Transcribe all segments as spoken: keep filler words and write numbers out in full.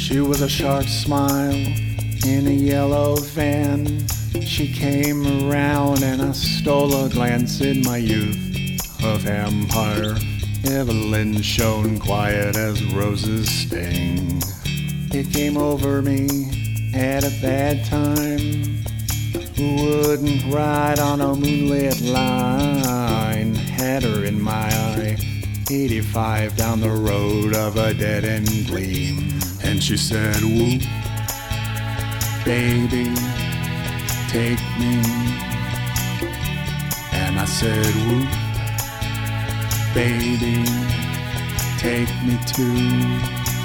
She was a sharp smile in a yellow van. She came around and I stole a glance in my youth. A vampire, Evelyn shone quiet as roses sting. It came over me at a bad time. Who wouldn't ride on a moonlit line? Had her in my eye, eighty-five down the road of a dead-end gleam. And she said, whoop, baby, take me. And I said, whoop, baby, take me too.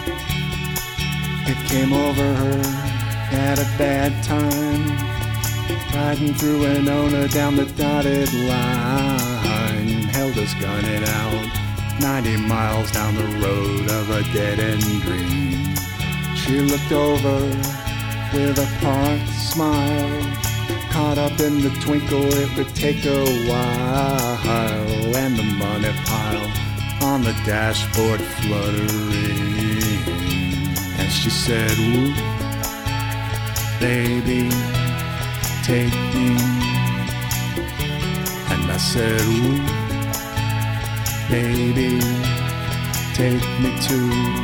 It came over her at a bad time, riding through Winona down the dotted line. Held us gunning out ninety miles down the road of a dead-end dream. She looked over with a part smile, caught up in the twinkle, it would take a while. And the money pile on the dashboard fluttering. And she said, whoop, baby, take me. And I said, whoop, baby, take me too.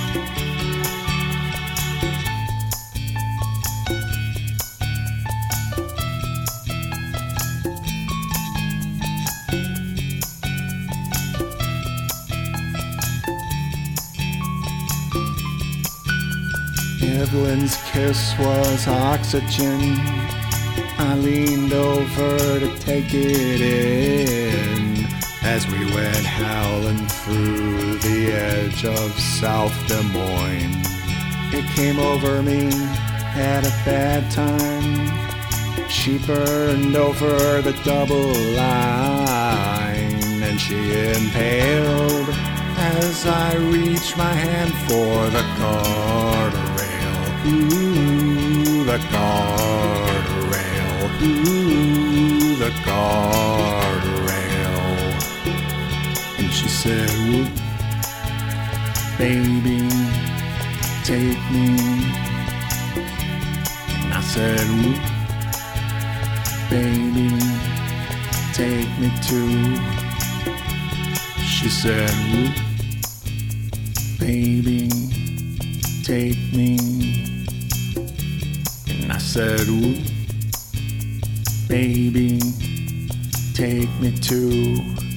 Evelyn's kiss was oxygen. I leaned over to take it in as we went howling through the edge of South Des Moines. It came over me at a bad time. She burned over the double line, and she impaled as I reached my hand for the guardrail. Ooh, the guardrail. Ooh, the guardrail. And she said, whoop, baby, take me. And I said, whoop, baby, take me too. She said, whoop, baby, take me. And I said, whoop, baby, take me too.